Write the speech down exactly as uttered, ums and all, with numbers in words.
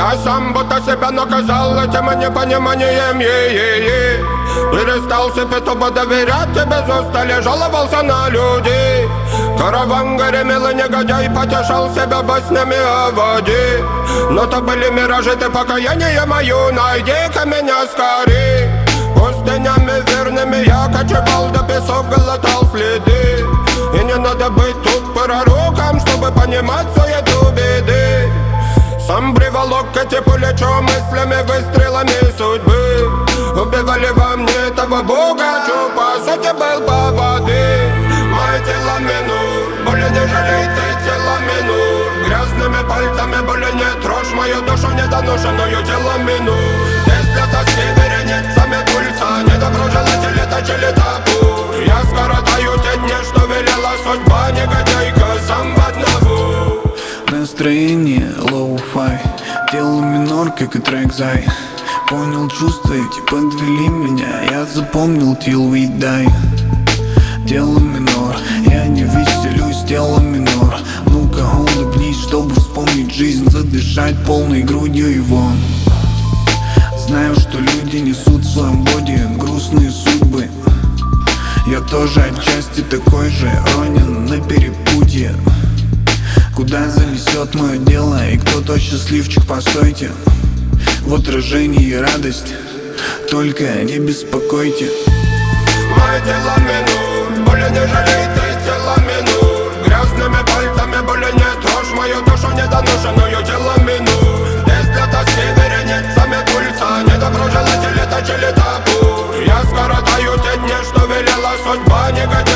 Я сам будто себя наказал этим непониманием, е-е-е. Перестал себе тупо доверять, тебе застали, жаловался на людей. Караван гремел и негодяй потешал себя баснями о воде. Но то были миражи, ты покаяние мое, найди-ка меня скорей. Пустынями верными я кочевал, до песок глотал следы. И не надо быть тут пророком, чтобы понимать суету беды. Сам приволок эти плечо мыслями, выстрелами судьбы. Убивали во мне того бога, что по сути был по воды. Мое тело минур, боли не жалей ты тело минур. Грязными пальцами боли не трожь мою душу недоношенную тело минур. Здесь для тоски вереницами пульса недоброжелатели точили табу. Я скоротаю те дни, что велела судьба, негодяйка сам в одного. Настроение лоу-фай, тело минор, как и трек Зай. Понял чувства эти, подвели меня, я запомнил till we die. Тело минор, я не веселюсь, тело минор. Ну-ка улыбнись, чтобы вспомнить жизнь, задышать полной грудью и вон. Знаю, что люди несут в своем боди грустные судьбы. Я тоже отчасти такой же, ронен на перепутье. Куда занесет мое дело и кто тот счастливчик, постойте. В отражении радость, только не беспокойте. Мое тело минур, боли не жалей ты тело минур. Грязными пальцами боли не трожь мою душу недоношенную тело минур. Здесь для тоски вереницами пульса недоброжелатели точили табу. Я скоротаю те дни, что велела судьба, негодяй.